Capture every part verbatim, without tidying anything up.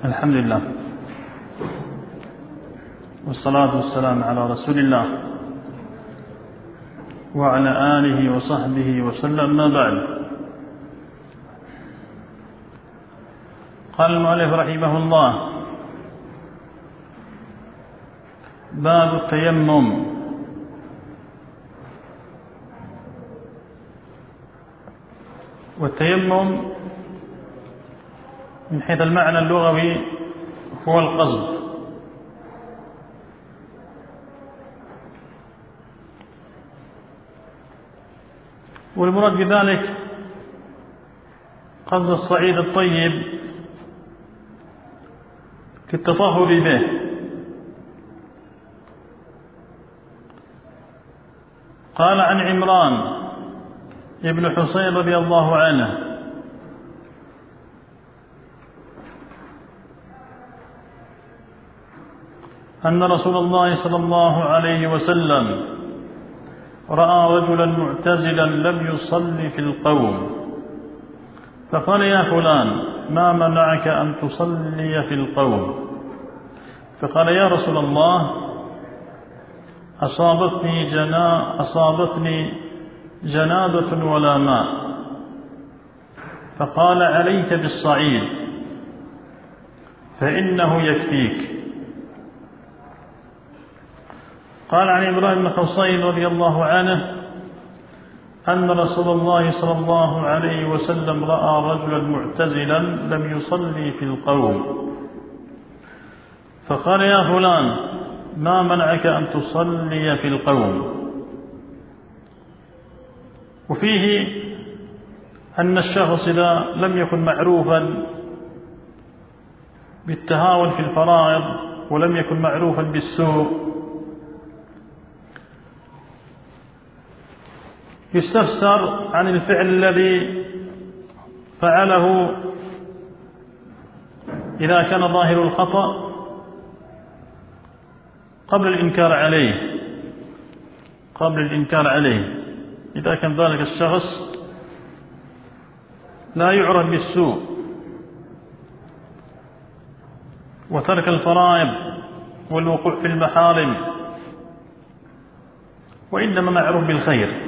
الحمد لله والصلاة والسلام على رسول الله وعلى آله وصحبه وسلم، ما بعد. قال المؤلف رحمه الله: باب التيمم. والتيمم من حيث المعنى اللغوي هو القصد، والمراد بذلك قصد الصعيد الطيب للتطهر به، قال عن عمران ابن حصين رضي الله عنه أن رسول الله صلى الله عليه وسلم رأى رجلا معتزلا لم يصلي في القوم، فقال: يا فلان، ما منعك أن تصلي في القوم؟ فقال: يا رسول الله، أصابتني جنا أصابتني جنابة ولا ماء. فقال: عليك بالصعيد فإنه يكفيك. قال عن عمران بن حصين رضي الله عنه أن رسول الله صلى الله عليه وسلم رأى رجلا معتزلا لم يصلي في القوم، فقال: يا فلان، ما منعك أن تصلي في القوم؟ وفيه أن الشخص إذا لم يكن معروفا بالتهاون في الفرائض ولم يكن معروفا بالسوء يستفسر عن الفعل الذي فعله إذا كان ظاهر الخطأ قبل الإنكار عليه قبل الإنكار عليه إذا كان ذلك الشخص لا يعرف بالسوء وترك الفرائض والوقوع في المحارم، وإنما معروف بالخير،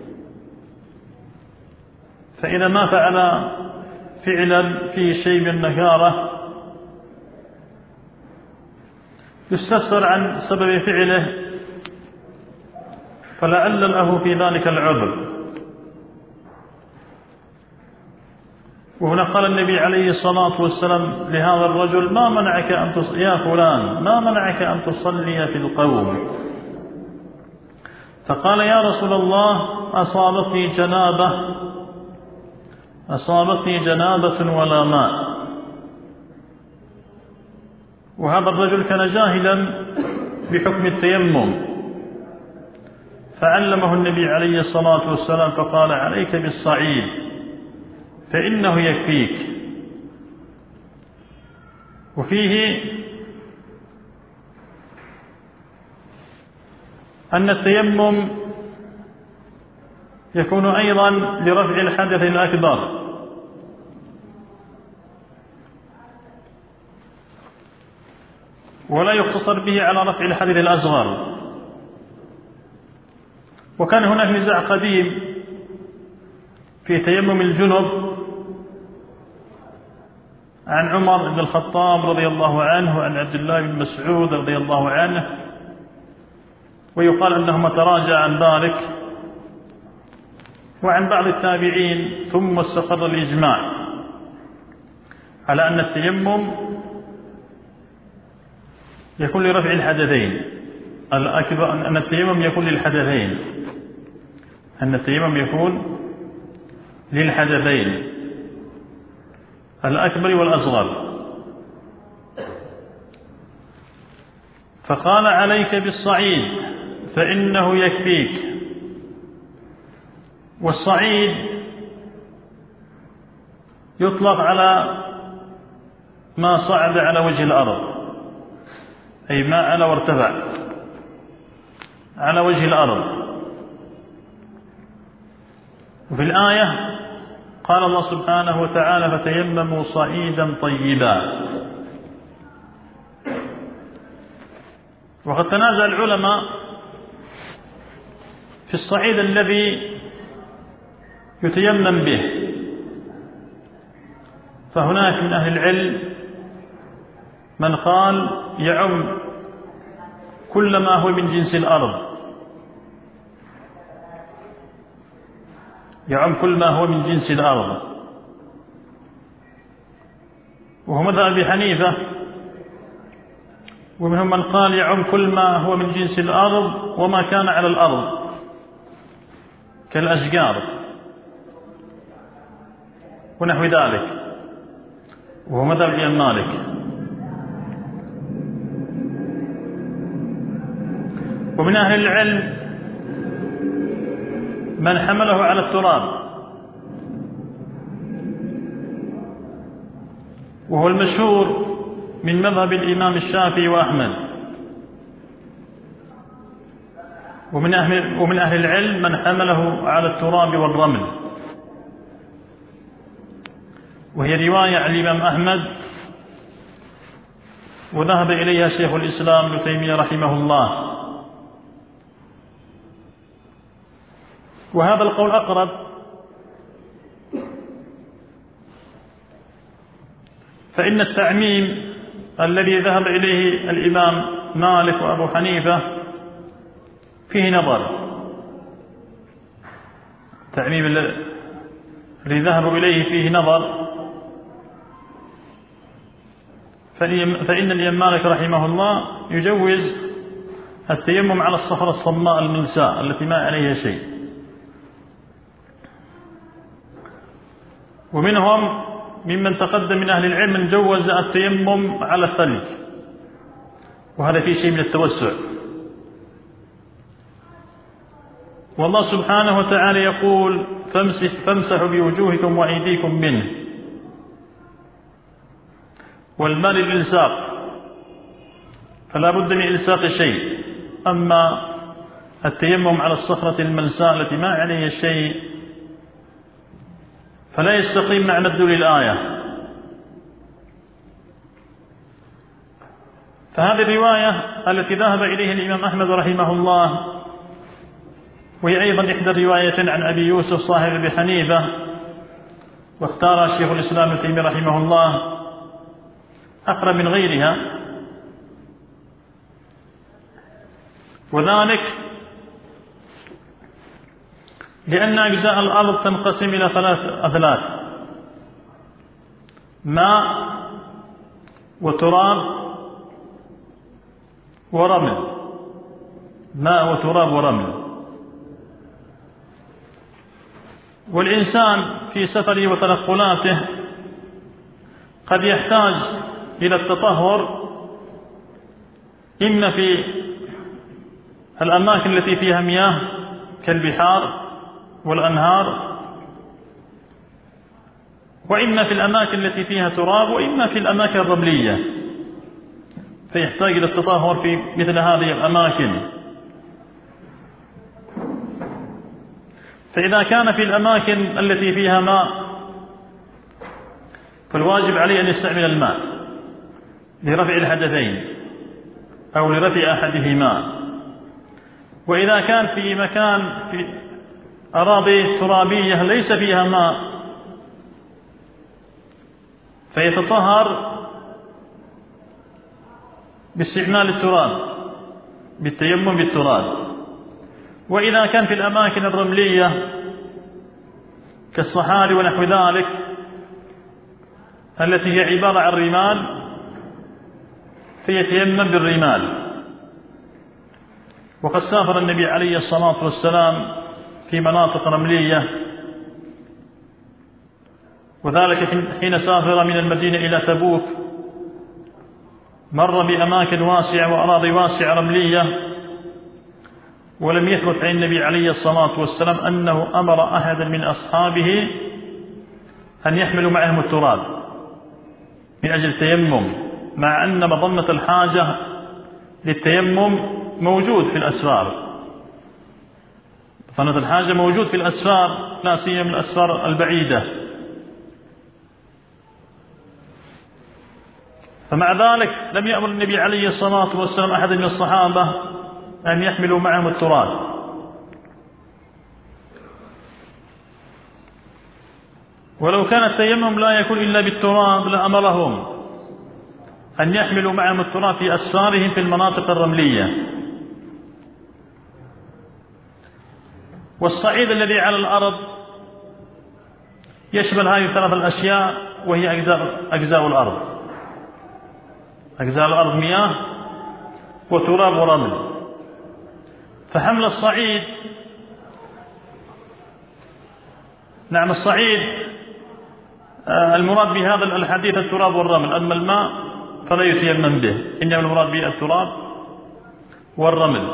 فإذا ما فعل فعلا فيه شيء من النكارة يستفسر عن سبب فعله، فلعل له في ذلك العذر. وهنا قال النبي عليه الصلاة والسلام لهذا الرجل: ما منعك أن تصلي يا فلان ما منعك أن تصلي في القوم؟ فقال: يا رسول الله، أصابتني جنابة أصابتني جنابة ولا ماء. وهذا الرجل كان جاهلا بحكم التيمم، فعلمه النبي عليه الصلاة والسلام فقال: عليك بالصعيد فإنه يكفيك. وفيه أن التيمم يكون أيضا لرفع الحدث الأكبر، ولا يقتصر به على رفع الحدث الأصغر. وكان هناك نزاع قديم في تيمم الجنب عن عمر بن الخطاب رضي الله عنه وعن عبد الله بن مسعود رضي الله عنه، ويقال أنهما تراجع عن ذلك، وعن بعض التابعين، ثم استقر الإجماع على أن التيمم يكون لرفع الحدثين الأكبر، أن التيمم يكون للحدثين أن التيمم يكون للحدثين الأكبر والأصغر. فقال: عليك بالصعيد فإنه يكفيك. والصعيد يطلق على ما صعد على وجه الأرض، أي ما على وارتفع على وجه الأرض. وفي الآية قال الله سبحانه وتعالى: فتيمموا صعيدا طيبا. وقد تنازع العلماء في الصعيد الذي يتيمم به، فهناك من أهل العلم من قال يعم كل ما هو من جنس الأرض، يعم كل ما هو من جنس الأرض، وهو مذهب أبي حنيفة. ومنهم من قال يعم كل ما هو من جنس الأرض وما كان على الأرض كالأشجار ونحو ذلك، وهو مذهب الإمام مالك. ومن أهل العلم من حمله على التراب، وهو المشهور من مذهب الإمام الشافعي وأحمد. ومن أهل, ومن أهل العلم من حمله على التراب والرمل، وهي رواية عن الإمام أحمد وذهب إليها شيخ الإسلام ابن تيمية رحمه الله. وهذا القول أقرب، فإن التعميم الذي ذهب إليه الإمام مالك وأبو حنيفة فيه نظر. التعميم الذي ذهبوا إليه فيه نظر، فإن الإمام مالك رحمه الله يجوز التيمم على الصخرة الصماء الملساء التي ما عليها شيء. ومنهم ممن تقدم من أهل العلم من جوز التيمم على الثلج، وهذا فيه شيء من التوسع. والله سبحانه وتعالى يقول فامسحوا بوجوهكم وأيديكم منه، والماء للإلصاق فلا بد من إلصاق شيء. أما التيمم على الصخرة الملساء التي ما عليها شيء فلا يستقيم مع مدلول الآية. فهذه الرواية التي ذهب إليها الإمام أحمد رحمه الله، وهي أيضا إحدى الرواية عن أبي يوسف صاحب أبي حنيفة، واختار شيخ الإسلام ابن تيمية رحمه الله أقرب من غيرها، وذلك لأن أجزاء الأرض تنقسم إلى ثلاث أثلاث: ماء وتراب ورمل. ماء وتراب ورمل. والإنسان في سفره وتنقلاته قد يحتاج إلى التطهر إما في الأماكن التي فيها مياه كالبحار والأنهار، وإما في الأماكن التي فيها تراب، وإما في الأماكن الرملية، فيحتاج إلى التطهر في مثل هذه الأماكن. فإذا كان في الأماكن التي فيها ماء فالواجب عليه أن يستعمل الماء لرفع الحدثين أو لرفع أحدهما. وإذا كان في مكان في أراضي ترابية ليس فيها ماء فيتطهر باستعمال التراب، بالتيمم بالتراب. وإذا كان في الأماكن الرملية كالصحاري ونحو ذلك التي هي عبارة عن رمال فيتيمم بالرمال. وقد سافر النبي عليه الصلاة والسلام في مناطق رملية، وذلك حين سافر من المدينة إلى تبوك مر بأماكن واسعة وأراضي واسعة رملية، ولم يثبت عن النبي عليه الصلاة والسلام أنه أمر أحدا من أصحابه أن يحملوا معهم التراب من أجل التيمم، مع أن مظنة الحاجة للتيمم موجود في الأسفار. مظنة الحاجة موجود في الأسفار، لا سيما الأسفار البعيدة. فمع ذلك لم يأمر النبي عليه الصلاة والسلام أحد من الصحابة أن يحملوا معهم التراب، ولو كان التيمم لا يكون إلا بالتراب لأمرهم أن يحملوا معهم التراب في أسفارهم في المناطق الرملية. والصعيد الذي على الأرض يشمل هذه الثلاث الأشياء، وهي أجزاء, أجزاء الأرض. أجزاء الأرض مياه وتراب ورمل. فحمل الصعيد، نعم الصعيد المراد بهذا الحديث التراب والرمل، أما الماء فلا يتيمم به، إنما المراد به التراب والرمل،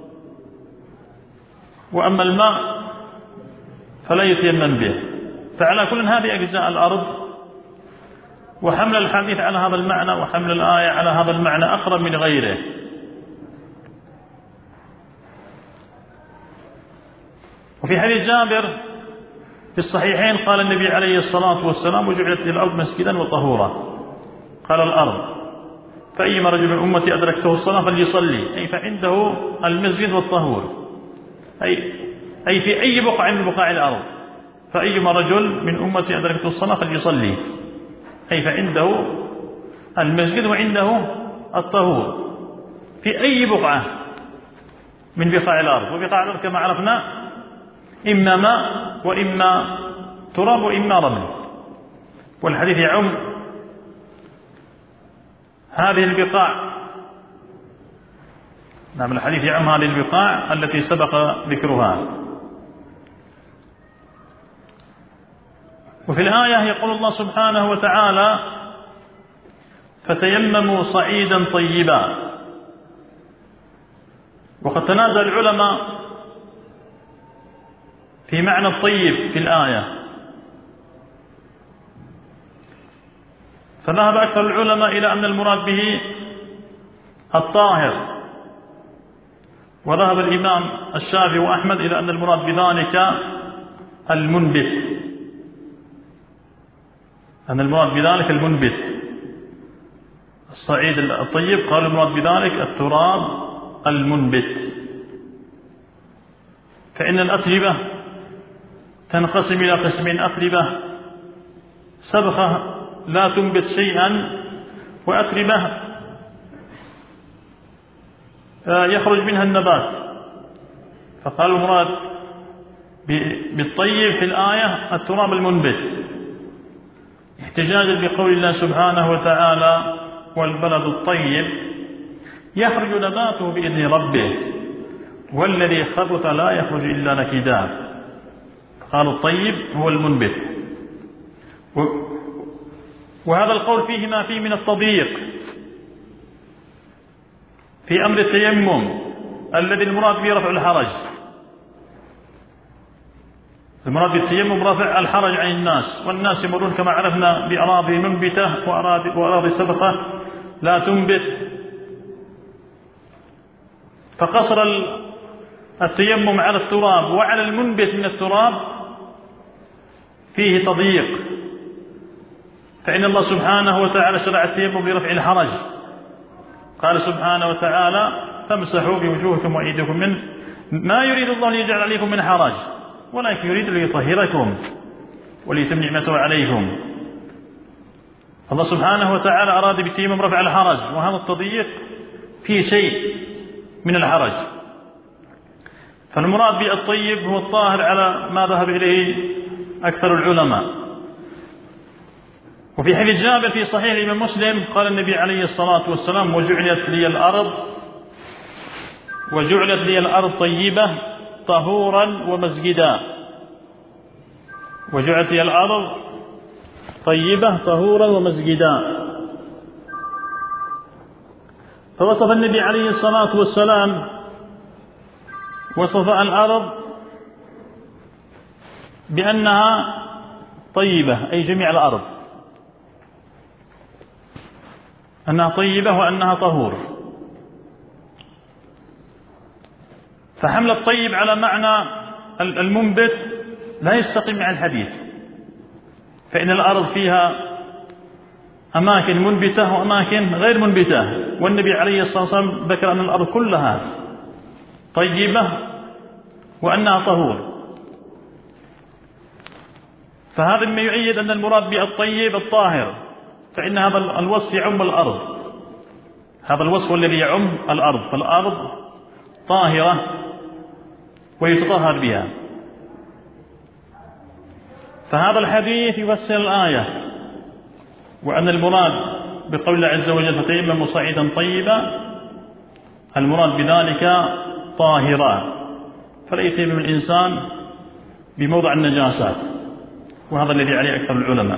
وأما الماء فلا يتيمم به. فعلى كل هذه أجزاء الأرض، وحمل الحديث على هذا المعنى وحمل الآية على هذا المعنى أقرب من غيره. وفي حديث جابر في الصحيحين قال النبي عليه الصلاة والسلام: وجعلت الأرض مسجدا وطهورا. قال الأرض: فأيما رجل من أمتي أدركته الصلاة فليصلي، أي فعنده المسجد والطهور، أي, أي في أي بقعة من بقاع الأرض. فأيما رجل من أمتي أدركته الصلاة فليصلي، أي فعنده المسجد وعنده الطهور في أي بقعة من بقاع الأرض. وبقاع الأرض كما عرفنا إما ماء وإما تراب وإما رمل، والحديث يعم هذه البقاع. نعم الحديث يعم هذه البقاع التي سبق ذكرها. وفي الآية يقول الله سبحانه وتعالى: فتيمموا صعيدا طيبا. وقد تنازع العلماء في معنى الطيب في الآية، فذهب أكثر العلماء إلى أن المراد به الطاهر، وذهب الإمام الشافعي وأحمد إلى أن المراد بذلك المنبت، أن المراد بذلك المنبت الصعيد الطيب. قال المراد بذلك التراب المنبت. فإن الأتربة تنقسم إلى قسمين: أتربة سبخة لا تنبت شيئا، وأتربة يخرج منها النبات. فقال المراد بالطيب في الآية التراب المنبت، احتجاجا بقول الله سبحانه وتعالى: والبلد الطيب يخرج نباته بإذن ربه والذي خبث لا يخرج إلا نكدا. قال الطيب هو المنبت. وهذا القول فيه ما فيه من التضييق في أمر التيمم الذي المراد به رفع الحرج. المراد بالتيمم رفع الحرج عن الناس، والناس يمرون كما عرفنا بأراضي منبتة وأراضي سبقة لا تنبت. فقصر التيمم على التراب وعلى المنبت من التراب فيه تضييق، فإن الله سبحانه وتعالى شرع التيمم لرفع الحرج. قال سبحانه وتعالى: فامسحوا بوجوهكم وأيديكم منه ما يريد الله ليجعل عليكم من حرج ولكن يريد ليطهركم وليتم نعمته عليكم. الله سبحانه وتعالى أراد بالتيمم رفع الحرج، وهذا التضييق فيه شيء من الحرج. فالمراد بالطيب هو الطاهر على ما ذهب إليه أكثر العلماء. وفي حديث جابر في صحيح الإمام مسلم قال النبي عليه الصلاة والسلام: وجعلت لي الأرض وجعلت لي الأرض طيبة طهورا ومسجدا. وجعلت لي الأرض طيبة طهورا ومسجدا. فوصف النبي عليه الصلاة والسلام وصف الأرض بأنها طيبة، أي جميع الأرض أنها طيبة وأنها طهور. فحمل الطيب على معنى المنبت لا يستقيم مع الحديث، فإن الأرض فيها أماكن منبتة وأماكن غير منبتة، والنبي عليه الصلاة والسلام ذكر أن الأرض كلها طيبة وأنها طهور. فهذا مما يؤيد أن المراد بالطيب الطاهر، فإن هذا الوصف يعم الأرض، هذا الوصف الذي يعم الأرض، فالأرض طاهرة ويتطهر بها. فهذا الحديث يفسر الآية، وأن المراد بقول الله عز وجل فتيمموا صعيدا طيبا، المراد بذلك طاهرا، فلا يتيمم الإنسان بموضع النجاسات، وهذا الذي عليه أكثر العلماء.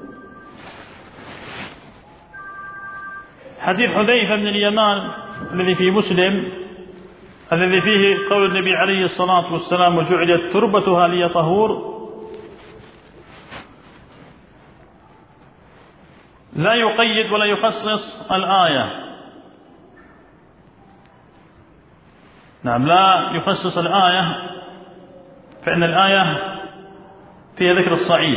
حديث حذيفة بن اليمان الذي في مسلم الذي فيه قول النبي عليه الصلاة والسلام وجعلت تربتها لي طهور، لا يقيد ولا يخصص الآية. نعم، لا يخصص الآية، فإن الآية فيها ذكر الصعيد.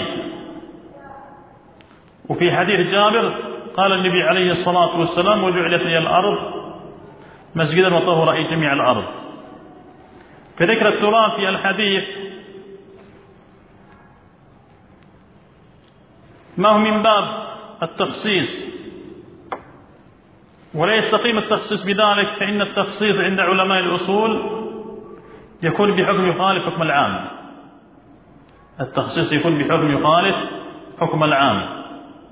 وفي حديث جابر قال النبي عليه الصلاة والسلام وجعلت لي الأرض مسجدا وطهورا، أي جميع الأرض. فذكر التراب في الحديث ما هو من باب التخصيص، ولا يستقيم التخصيص بذلك، فإن التخصيص عند علماء الأصول يكون بحكم يخالف حكم العام. التخصيص يكون بحكم يخالف حكم العام.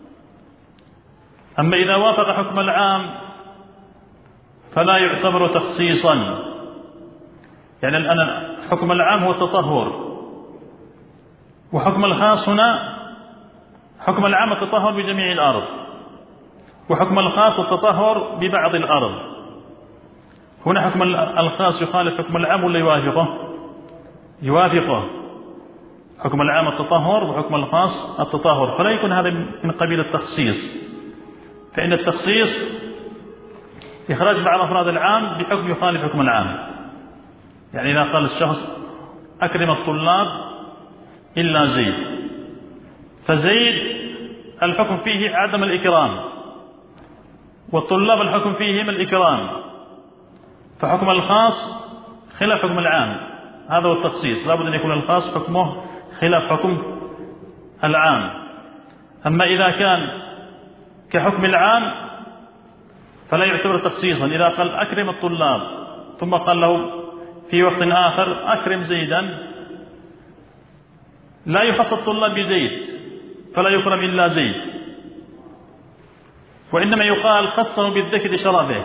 أما إذا وافق حكم العام فلا يعتبر تخصيصا، يعني الآن حكم العام هو التطهر، وحكم الخاص هنا حكم العام التطهر بجميع الأرض، وحكم الخاص التطهر ببعض الأرض. هنا حكم الخاص يخالف حكم العام ولا يوافقه؟ يوافقه. حكم العام التطهر وحكم الخاص التطهر، فلا يكون هذا من قبيل التخصيص، فإن التخصيص إخراج بعض أفراد العام بحكم يخالف حكم العام. يعني إذا قال الشخص أكرم الطلاب إلا زيد، فزيد الحكم فيه عدم الإكرام، والطلاب الحكم فيهم الإكرام، فحكم الخاص خلاف حكم العام. هذا هو التخصيص، لابد أن يكون الخاص حكمه خلاف حكم العام. أما إذا كان كحكم العام فلا يعتبر تخصيصا. إذا قال أكرم الطلاب ثم قال له في وقت آخر أكرم زيدا، لا يخص الطلاب بزيد، فلا يكرم إلا زيد، وإنما يقال خصه بالذكر شرفه،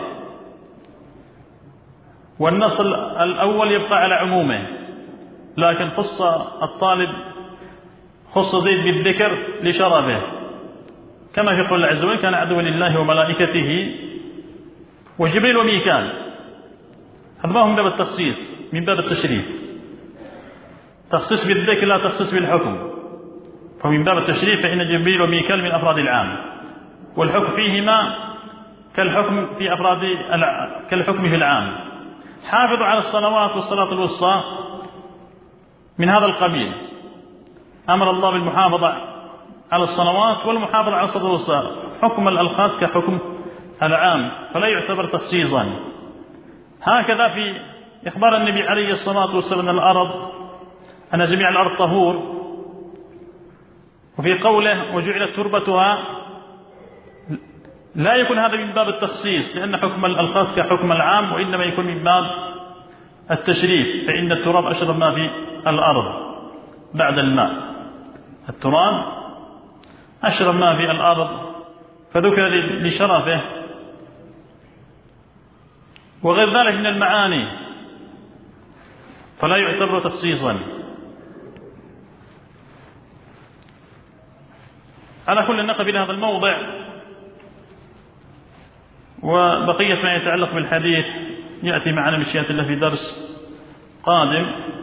والنص الأول يبقى على عمومه، لكن خص الطالب خص زيد بالذكر لشرفه، كما في قول الله عز وجل كان عدوا لله وملائكته وجبريل وميكال. هذا ما هو من باب التخصيص، من باب التشريف. تخصيص بالذكر لا تخصيص بالحكم، فمن باب التشريف، فإن جبريل وميكال من أفراد العام، والحكم فيهما كالحكم في أفراد كالحكم في العام. حافظوا على الصلوات والصلاة الوسطى من هذا القبيل، أمر الله بالمحافظة على الصلوات والمحافظة على الصلاة الوسطى، حكم الخاص كحكم العام، فلا يعتبر تخصيصا. هكذا في إخبار النبي عليه الصلاة والسلام أن الأرض أن جميع الأرض طهور، وفي قوله وجعلت تربتها لا يكون هذا من باب التخصيص، لأن حكم الخاص كحكم العام، وإنما يكون من باب التشريف، فإن التراب أشرف ما في الأرض بعد الماء. التراب أشرف ما في الأرض، فذكر لشرفه، وغير ذلك من المعاني، فلا يعتبر تخصيصا. على كل نقف إلى هذا الموضع، وبقية ما يتعلق بالحديث يأتي معنا مشيئة الله في درس قادم.